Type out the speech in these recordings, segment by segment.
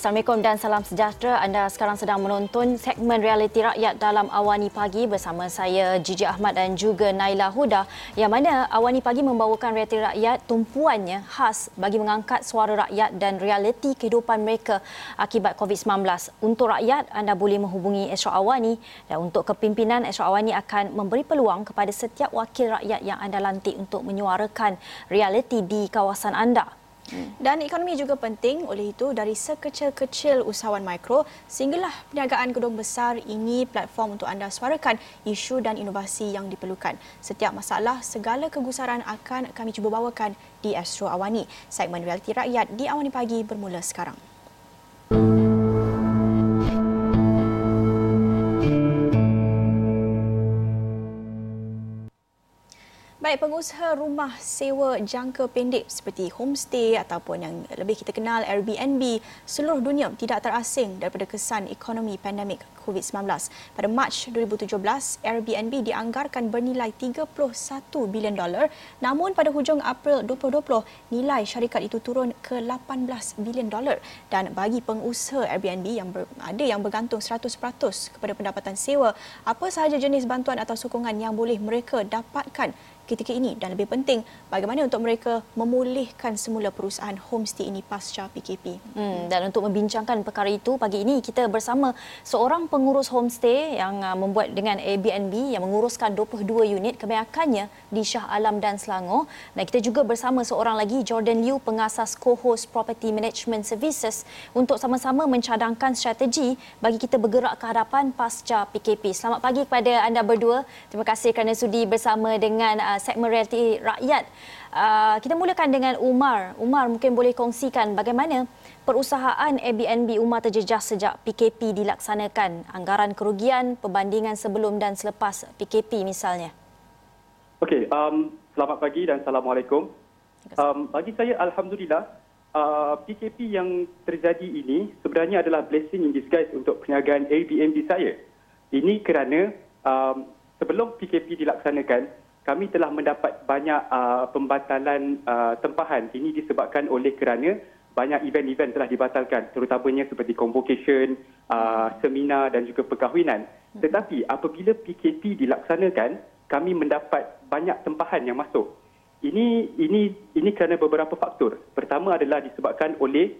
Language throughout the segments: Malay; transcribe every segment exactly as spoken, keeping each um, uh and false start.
Assalamualaikum dan salam sejahtera. Anda sekarang sedang menonton segmen Realiti Rakyat dalam Awani Pagi bersama saya Gigi Ahmad dan juga Naila Huda, yang mana Awani Pagi membawakan Realiti Rakyat tumpuannya khas bagi mengangkat suara rakyat dan realiti kehidupan mereka akibat covid sembilan belas. Untuk rakyat, anda boleh menghubungi Esra Awani, dan untuk kepimpinan, Esra Awani akan memberi peluang kepada setiap wakil rakyat yang anda lantik untuk menyuarakan realiti di kawasan anda. Dan ekonomi juga penting, oleh itu dari sekecil-kecil usahawan mikro sehinggalah perniagaan gedung besar, ini platform untuk anda suarakan isu dan inovasi yang diperlukan. Setiap masalah, segala kegusaran akan kami cuba bawakan di Astro Awani. Segmen Realiti Rakyat di Awani Pagi bermula sekarang. Baik, pengusaha rumah sewa jangka pendek seperti homestay ataupun yang lebih kita kenal Airbnb seluruh dunia tidak terasing daripada kesan ekonomi pandemik covid sembilan belas. Pada Mac dua ribu tujuh belas, Airbnb dianggarkan bernilai tiga puluh satu bilion dolar, namun pada hujung April dua ribu dua puluh, nilai syarikat itu turun ke lapan belas bilion dolar. Dan bagi pengusaha Airbnb yang ber, ada yang bergantung seratus peratus kepada pendapatan sewa, apa sahaja jenis bantuan atau sokongan yang boleh mereka dapatkan ketika ini, dan lebih penting bagaimana untuk mereka memulihkan semula perusahaan homestay ini pasca P K P. Hmm, dan untuk membincangkan perkara itu, pagi ini kita bersama seorang pengurus homestay yang uh, membuat dengan Airbnb yang menguruskan dua puluh dua unit kebanyakannya di Shah Alam dan Selangor. Dan kita juga bersama seorang lagi, Jordan Liu, pengasas co-host Property Management Services, untuk sama-sama mencadangkan strategi bagi kita bergerak ke hadapan pasca P K P. Selamat pagi kepada anda berdua. Terima kasih kerana sudi bersama dengan uh, segmen Realiti Rakyat. Uh, kita mulakan dengan Umar. Umar, mungkin boleh kongsikan bagaimana perusahaan Airbnb Umar terjejas sejak P K P dilaksanakan, anggaran kerugian, perbandingan sebelum dan selepas P K P misalnya. Okey, um, selamat pagi dan Assalamualaikum. Um, bagi saya, Alhamdulillah, uh, P K P yang terjadi ini sebenarnya adalah blessing in disguise untuk perniagaan Airbnb saya. Ini kerana um, sebelum P K P dilaksanakan, kami telah mendapat banyak uh, pembatalan uh, tempahan. Ini disebabkan oleh kerana banyak event-event telah dibatalkan, terutamanya seperti convocation, uh, seminar dan juga perkahwinan. Tetapi apabila P K P dilaksanakan, kami mendapat banyak tempahan yang masuk. Ini ini ini kerana beberapa faktor. Pertama adalah disebabkan oleh,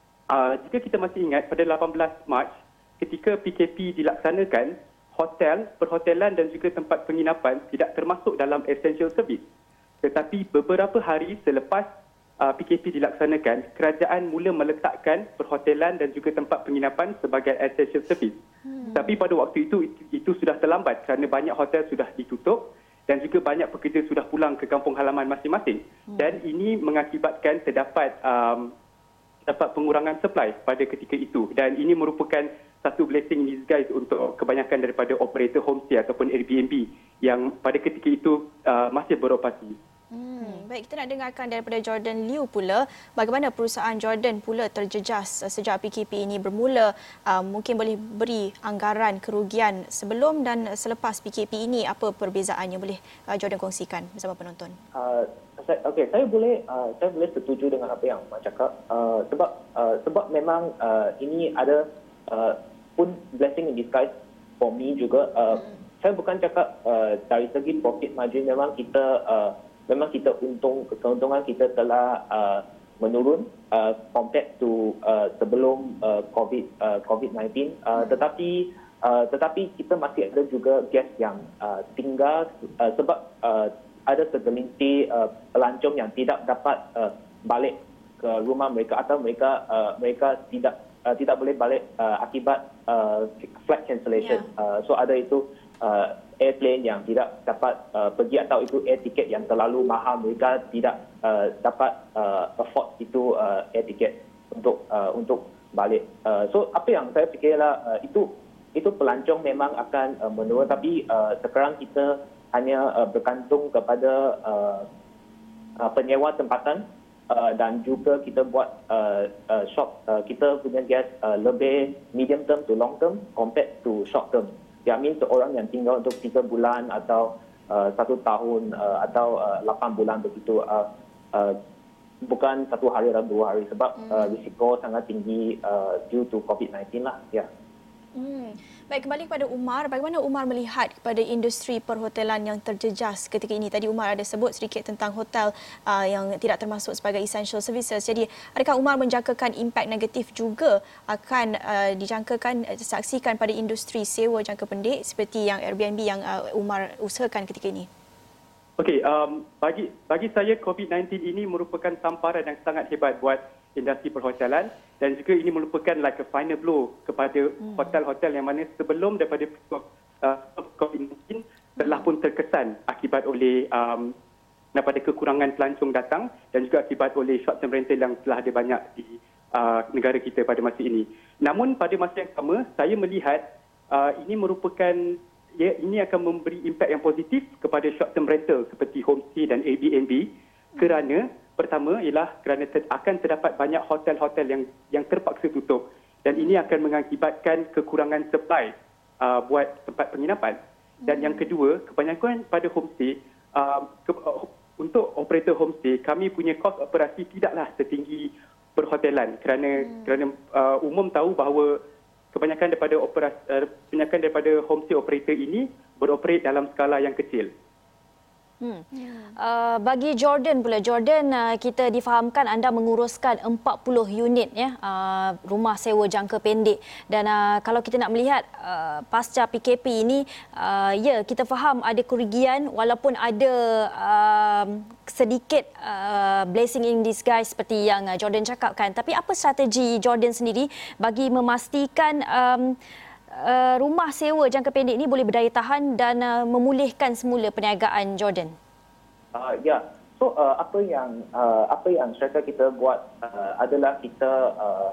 uh, jika kita masih ingat, pada lapan belas Mac ketika P K P dilaksanakan, hotel, perhotelan dan juga tempat penginapan tidak termasuk dalam essential service. Tetapi beberapa hari selepas uh, P K P dilaksanakan, kerajaan mula meletakkan perhotelan dan juga tempat penginapan sebagai essential service. Hmm. Tapi pada waktu itu, itu, itu sudah terlambat kerana banyak hotel sudah ditutup dan juga banyak pekerja sudah pulang ke kampung halaman masing-masing. Hmm. Dan ini mengakibatkan terdapat um, dapat pengurangan supply pada ketika itu. Dan ini merupakan satu blessing in disguise untuk kebanyakan daripada operator homestay ataupun Airbnb yang pada ketika itu uh, masih beroperasi. Hmm, baik, kita nak dengarkan daripada Jordan Liu pula, bagaimana perusahaan Jordan pula terjejas sejak P K P ini bermula. Uh, mungkin boleh beri anggaran kerugian sebelum dan selepas P K P ini, apa perbezaannya, boleh uh, Jordan kongsikan bersama penonton? Uh, Okey, saya boleh uh, saya boleh setuju dengan apa yang Mak cakap, uh, sebab uh, sebab memang uh, ini ada uh, pun blessing in disguise for me juga. Uh, hmm. Saya bukan cakap uh, dari segi profit margin memang kita uh, memang kita untung, keuntungan kita telah uh, menurun uh, compared to uh, sebelum uh, COVID uh, COVID sembilan belas. Uh, hmm. Tetapi uh, tetapi kita masih ada juga guest yang uh, tinggal uh, sebab uh, ada segelintir uh, pelancong yang tidak dapat uh, balik ke rumah mereka atau mereka uh, mereka tidak uh, tidak boleh balik uh, akibat uh, flight cancellation. Yeah. Uh, so ada itu uh, airplane yang tidak dapat uh, pergi atau itu air ticket yang terlalu mahal, mereka tidak uh, dapat uh, afford itu uh, air ticket untuk uh, untuk balik. Uh, so apa yang saya fikirlah uh, itu itu pelancong memang akan uh, menurun, tapi uh, sekarang kita hanya uh, bergantung kepada uh, uh, penyewa tempatan uh, dan juga kita buat uh, uh, shop, uh, kita punya guest uh, lebih medium term to long term compared to short term. Dia mean seorang yang tinggal untuk tiga bulan atau uh, satu tahun uh, atau uh, lapan bulan begitu. Uh, uh, bukan satu hari atau dua hari sebab hmm. uh, risiko sangat tinggi uh, due to COVID sembilan belas lah. Ya. Hmm. Baik, kembali kepada Umar. Bagaimana Umar melihat kepada industri perhotelan yang terjejas ketika ini? Tadi Umar ada sebut sedikit tentang hotel uh, yang tidak termasuk sebagai essential services. Jadi, adakah Umar menjangkakan impak negatif juga akan uh, dijangkakan, uh, disaksikan pada industri sewa jangka pendek seperti yang Airbnb yang uh, Umar usahakan ketika ini? Okey, um, bagi bagi saya COVID sembilan belas ini merupakan tamparan yang sangat hebat buat industri perhotelan dan juga ini merupakan like a final blow kepada hmm. hotel-hotel yang mana sebelum daripada uh, COVID sembilan belas telah pun terkesan akibat oleh um, daripada kekurangan pelancong datang dan juga akibat oleh short term rental yang telah ada banyak di uh, negara kita pada masa ini. Namun pada masa yang sama saya melihat uh, ini merupakan ya, ini akan memberi impak yang positif kepada short term rental seperti homestay dan Airbnb kerana pertama ialah kerana ter, akan terdapat banyak hotel-hotel yang yang terpaksa tutup dan ini akan mengakibatkan kekurangan supply uh, buat tempat penginapan. Dan yang kedua, kebanyakan pada homestay uh, ke, uh, untuk operator homestay kami punya kos operasi tidaklah setinggi perhotelan kerana hmm. kerana uh, umum tahu bahawa kebanyakan daripada operasi uh, kebanyakan daripada homestay operator ini beroperate dalam skala yang kecil. Hmm. Uh, bagi Jordan pula, Jordan uh, kita difahamkan anda menguruskan empat puluh unit ya uh, rumah sewa jangka pendek dan uh, kalau kita nak melihat uh, pasca P K P ini uh, ya kita faham ada kerugian walaupun ada uh, sedikit uh, blessing in disguise seperti yang uh, Jordan cakapkan, tapi apa strategi Jordan sendiri bagi memastikan um, Uh, rumah sewa jangka pendek ini boleh berdaya tahan dan uh, memulihkan semula perniagaan Jordan? Uh, ya, so uh, apa yang uh, apa yang strategi kita buat uh, adalah kita uh,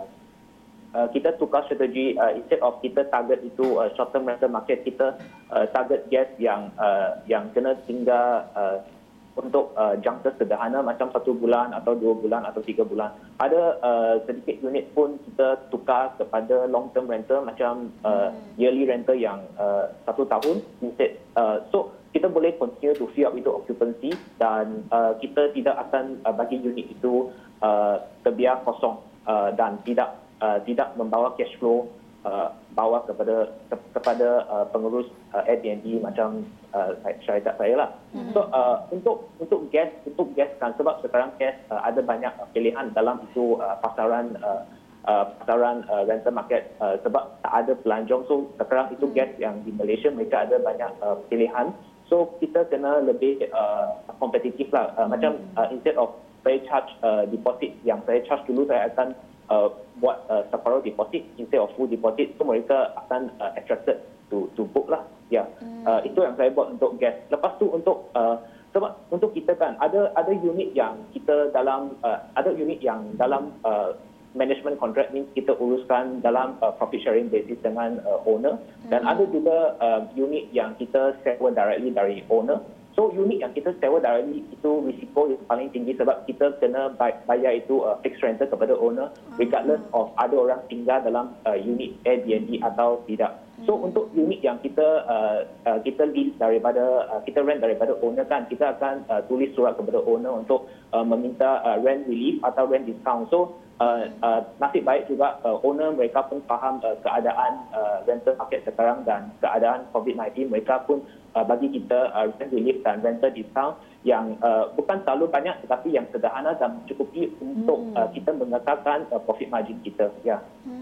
uh, kita tukar strategi uh, instead of kita target itu uh, short term rental market, kita uh, target guest yang uh, yang kena tinggal uh, untuk uh, jangka sederhana macam satu bulan atau dua bulan atau tiga bulan. Ada uh, sedikit unit pun kita tukar kepada long term rental macam uh, yearly rental yang uh, satu tahun instead. Uh, so kita boleh continue to fill up itu occupancy dan uh, kita tidak akan uh, bagi unit itu uh, terbiar kosong uh, dan tidak uh, tidak membawa cash flow uh, bawa kepada ke, kepada uh, pengurus uh, Airbnb macam uh, syarikat saya lah. Mm-hmm. So uh, untuk untuk guest untuk guest kan sebab sekarang guest uh, ada banyak uh, pilihan dalam itu uh, pasaran uh, uh, pasaran uh, rental market uh, sebab tak ada pelanjong. So sekarang itu guest yang di Malaysia mereka ada banyak uh, pilihan. So kita kena lebih uh, kompetitif lah. Uh, mm-hmm. Macam uh, instead of saya charge uh, deposit yang saya charge dulu, saya akan Uh, buat uh, separuh deposit instead of full deposit, so mereka akan uh, attracted to to book lah. Ya, yeah. hmm. uh, itu yang saya buat untuk guest. Lepas tu untuk uh, sebab untuk kita kan ada ada unit yang kita dalam uh, ada unit yang dalam uh, management contract means kita uruskan dalam uh, profit sharing basis dengan uh, owner hmm. dan ada juga uh, unit yang kita sewa directly dari owner. So unit yang kita sewa directly itu risiko yang paling tinggi sebab kita kena bayar itu uh, fixed rental kepada owner regardless of ada orang tinggal dalam uh, unit Airbnb atau tidak. So untuk unit yang kita uh, uh, kita lease daripada uh, kita rent daripada owner kan, kita akan uh, tulis surat kepada owner untuk uh, meminta uh, rent relief atau rent discount. So uh, uh, nasib baik juga uh, owner mereka pun faham uh, keadaan uh, rental market sekarang dan keadaan COVID sembilan belas, mereka pun uh, bagi kita uh, rent relief dan rental discount yang uh, bukan terlalu banyak tetapi yang sederhana dan mencukupi untuk hmm. uh, kita mengekalkan uh, profit margin kita. Ya. Hmm.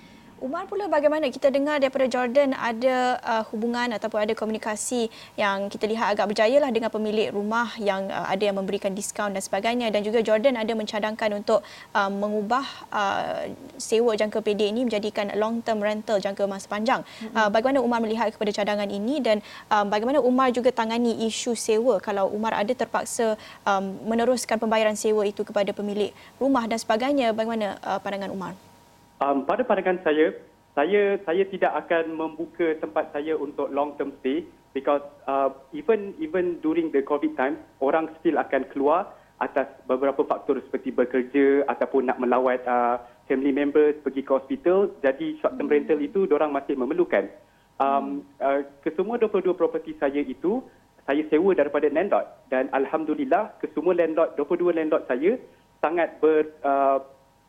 Umar pula, bagaimana kita dengar daripada Jordan ada uh, hubungan ataupun ada komunikasi yang kita lihat agak berjaya lah dengan pemilik rumah yang uh, ada yang memberikan diskaun dan sebagainya, dan juga Jordan ada mencadangkan untuk uh, mengubah uh, sewa jangka pendek ini menjadikan long term rental jangka masa panjang. Mm-hmm. Uh, bagaimana Umar melihat kepada cadangan ini dan uh, bagaimana Umar juga tangani isu sewa kalau Umar ada terpaksa um, meneruskan pembayaran sewa itu kepada pemilik rumah dan sebagainya? Bagaimana uh, pandangan Umar? Um, pada pandangan saya, saya saya tidak akan membuka tempat saya untuk long term stay because uh, even even during the COVID time, orang still akan keluar atas beberapa faktor seperti bekerja ataupun nak melawat uh, family members, pergi ke hospital. Jadi short term rental itu diorang masih memerlukan. Um, uh, kesemua dua puluh dua properti saya itu saya sewa daripada landlord dan alhamdulillah kesemua landlord, dua puluh dua landlord saya sangat ber uh,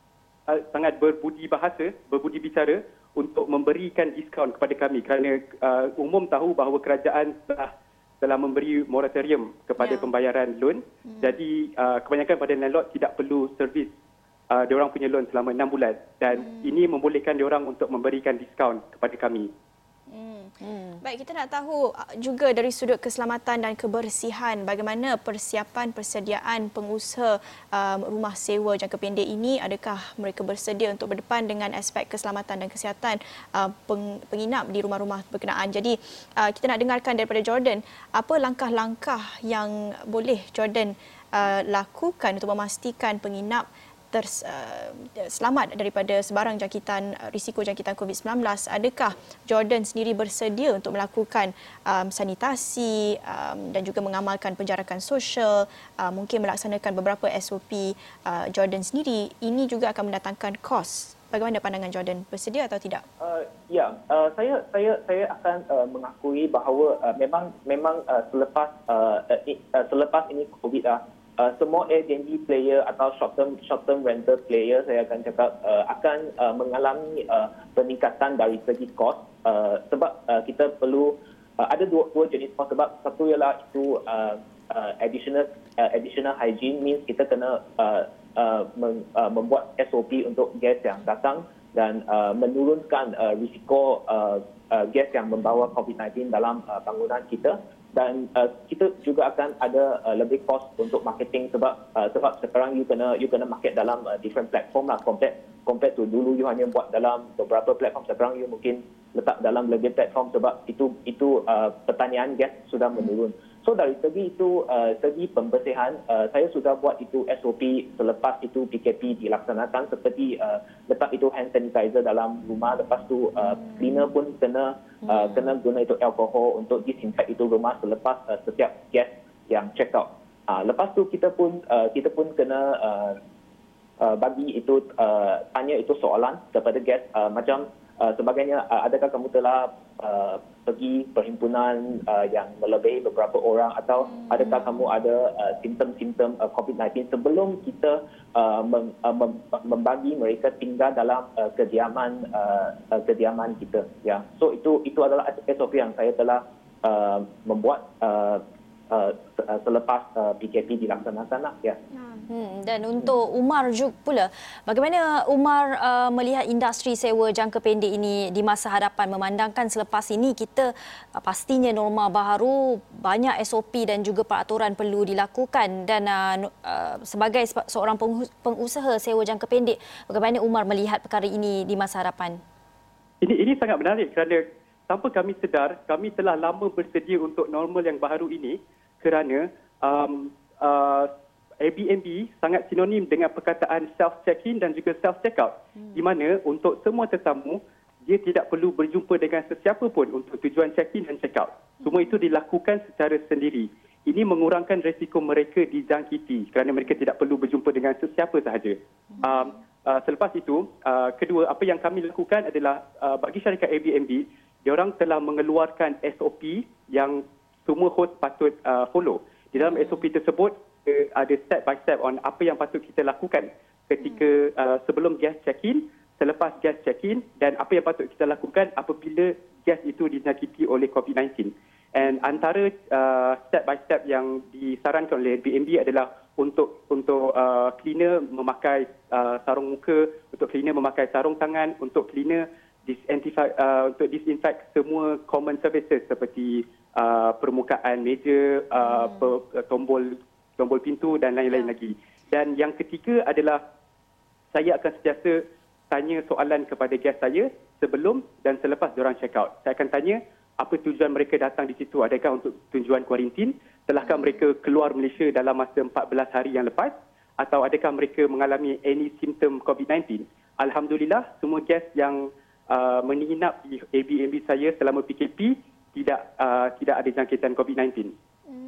uh, sangat berbudi bahasa, berbudi bicara untuk memberikan diskaun kepada kami kerana uh, umum tahu bahawa kerajaan telah telah memberi moratorium kepada yeah. pembayaran loan. Hmm. Jadi uh, kebanyakan pada landlord tidak perlu servis uh, diorang punya loan selama enam bulan dan hmm. ini membolehkan diorang untuk memberikan diskaun kepada kami. Hmm. Hmm. Baik, kita nak tahu juga dari sudut keselamatan dan kebersihan bagaimana persiapan persediaan pengusaha um, rumah sewa jangka pendek ini. Adakah mereka bersedia untuk berdepan dengan aspek keselamatan dan kesihatan uh, peng, penginap di rumah-rumah berkenaan. Jadi uh, kita nak dengarkan daripada Jordan, apa langkah-langkah yang boleh Jordan uh, lakukan untuk memastikan penginap Ters, uh, selamat daripada sebarang jangkitan uh, risiko jangkitan COVID sembilan belas. Adakah Jordan sendiri bersedia untuk melakukan um, sanitasi um, dan juga mengamalkan penjarakan sosial, uh, mungkin melaksanakan beberapa S O P uh, Jordan sendiri? Ini juga akan mendatangkan kos. Bagaimana pandangan Jordan, bersedia atau tidak? Uh, ya, uh, saya saya saya akan uh, mengakui bahawa uh, memang memang uh, selepas uh, uh, selepas ini COVID uh, Uh, semua Airbnb player atau short term short term rental player, saya akan cakap uh, akan uh, mengalami uh, peningkatan dari segi kos uh, sebab uh, kita perlu uh, ada dua, dua jenis kos. Sebab satu ialah itu uh, uh, additional uh, additional hygiene, means kita kena uh, uh, mem, uh, membuat S O P untuk guest yang datang dan uh, menurunkan uh, risiko uh, uh, guest yang membawa COVID sembilan belas dalam uh, bangunan kita. Dan uh, kita juga akan ada uh, lebih kos untuk marketing sebab uh, sebab sekarang you kena you kena market dalam uh, different platform lah, compared compared to dulu you hanya buat dalam beberapa platform. Sekarang you mungkin letak dalam lebih platform sebab itu itu uh, pertanian gas sudah menurun. So dari segi itu uh, segi pembersihan, uh, saya sudah buat itu S O P selepas itu P K P dilaksanakan, seperti uh, letak itu hand sanitizer dalam rumah, lepas tu uh, cleaner pun kena uh, kena guna itu alkohol untuk disinfect itu rumah selepas uh, setiap guest yang check out. Uh, lepas tu kita pun uh, kita pun kena uh, uh, bagi itu uh, tanya itu soalan kepada guest uh, macam uh, sebagainya, uh, adakah kamu telah uh, pergi perhimpunan uh, yang melebihi beberapa orang, atau adakah kamu ada uh, simptom-simptom uh, COVID sembilan belas sebelum kita uh, mem, uh, mem, membagi mereka tinggal dalam uh, kediaman uh, uh, kediaman kita. Ya, so itu itu adalah S O P yang saya telah uh, membuat uh, uh, selepas uh, P K P dilaksanakan lah. Ya. Hmm, dan untuk Umar juga pula, bagaimana Umar uh, melihat industri sewa jangka pendek ini di masa hadapan, memandangkan selepas ini kita uh, pastinya norma baharu, banyak S O P dan juga peraturan perlu dilakukan, dan uh, uh, sebagai seorang pengusaha sewa jangka pendek, bagaimana Umar melihat perkara ini di masa hadapan? Ini ini sangat menarik kerana tanpa kami sedar, kami telah lama bersedia untuk normal yang baharu ini kerana um, uh, Airbnb sangat sinonim dengan perkataan self-check-in dan juga self-check-out, hmm. di mana untuk semua tetamu, dia tidak perlu berjumpa dengan sesiapa pun untuk tujuan check-in dan check-out. Semua itu dilakukan secara sendiri. Ini mengurangkan risiko mereka dijangkiti kerana mereka tidak perlu berjumpa dengan sesiapa sahaja. Hmm. Um, uh, selepas itu, uh, kedua, apa yang kami lakukan adalah uh, bagi syarikat Airbnb, diorang telah mengeluarkan S O P yang semua host patut uh, follow. Di dalam S O P tersebut, ada step by step on apa yang patut kita lakukan ketika uh, sebelum guest check-in, selepas guest check-in, dan apa yang patut kita lakukan apabila guest itu dijangkiti oleh COVID sembilan belas. And antara uh, step by step yang disarankan oleh Airbnb adalah untuk untuk uh, cleaner memakai uh, sarung muka, untuk cleaner memakai sarung tangan, untuk cleaner disinfect uh, untuk disinfect semua common services seperti uh, permukaan meja, uh, hmm. tombol tombol pintu dan lain-lain ya. lagi. Dan yang ketiga adalah saya akan sentiasa tanya soalan kepada guest saya sebelum dan selepas diorang check out. Saya akan tanya apa tujuan mereka datang di situ. Adakah untuk tujuan kuarantin? Telahkah mereka keluar Malaysia dalam masa empat belas hari yang lepas? Atau adakah mereka mengalami any symptom COVID sembilan belas? Alhamdulillah, semua guest yang uh, menginap di Airbnb saya selama P K P tidak uh, tidak ada jangkitan COVID sembilan belas.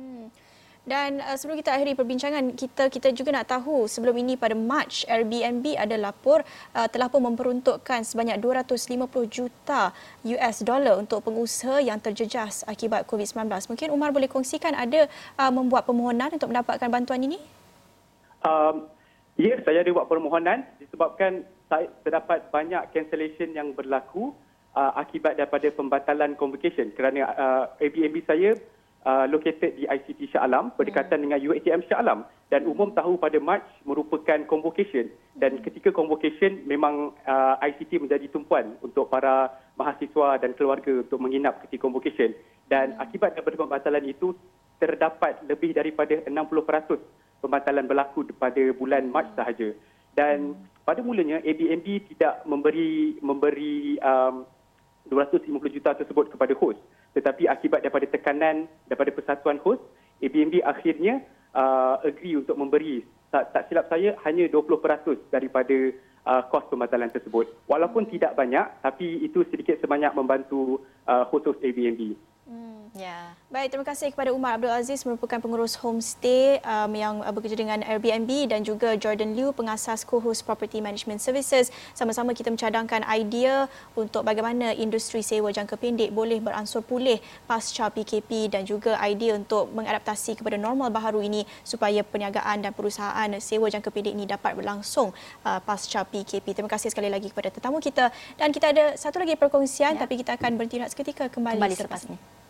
Dan uh, sebelum kita akhiri perbincangan kita, kita juga nak tahu sebelum ini pada Mac, Airbnb ada lapor uh, telah pun memperuntukkan sebanyak dua ratus lima puluh juta U S dollar untuk pengusaha yang terjejas akibat COVID sembilan belas. Mungkin Umar boleh kongsikan, ada uh, membuat permohonan untuk mendapatkan bantuan ini? Um, Ya, saya ada buat permohonan disebabkan saya terdapat banyak cancellation yang berlaku uh, akibat daripada pembatalan convocation kerana uh, Airbnb saya uh, located di I C T Shah Alam berdekatan hmm. dengan U A T M Shah Alam dan umum tahu pada Mac merupakan convocation dan ketika convocation memang uh, I C T menjadi tumpuan untuk para mahasiswa dan keluarga untuk menginap ketika convocation dan hmm. akibat daripada pembatalan itu terdapat lebih daripada enam puluh peratus pembatalan berlaku pada bulan Mac sahaja dan pada mulanya Airbnb tidak memberi memberi um, dua ratus lima puluh juta tersebut kepada hos tetapi akibat daripada tekanan daripada persatuan hos Airbnb akhirnya uh, agree untuk memberi tak, tak silap saya hanya dua puluh peratus daripada uh, kos pembatalan tersebut walaupun tidak banyak tapi itu sedikit sebanyak membantu uh, hos-hos Airbnb. Hmm, ya. Baik, terima kasih kepada Umar Abdul Aziz merupakan pengurus homestay um, yang uh, bekerja dengan Airbnb dan juga Jordan Liu pengasas Co-host Property Management Services. Sama-sama kita mencadangkan idea untuk bagaimana industri sewa jangka pendek boleh beransur pulih pasca P K P dan juga idea untuk mengadaptasi kepada normal baharu ini supaya perniagaan dan perusahaan sewa jangka pendek ini dapat berlangsung uh, pasca P K P. Terima kasih sekali lagi kepada tetamu kita dan kita ada satu lagi perkongsian ya. Tapi kita akan berhenti seketika kembali, kembali selepas selepas ini. ini.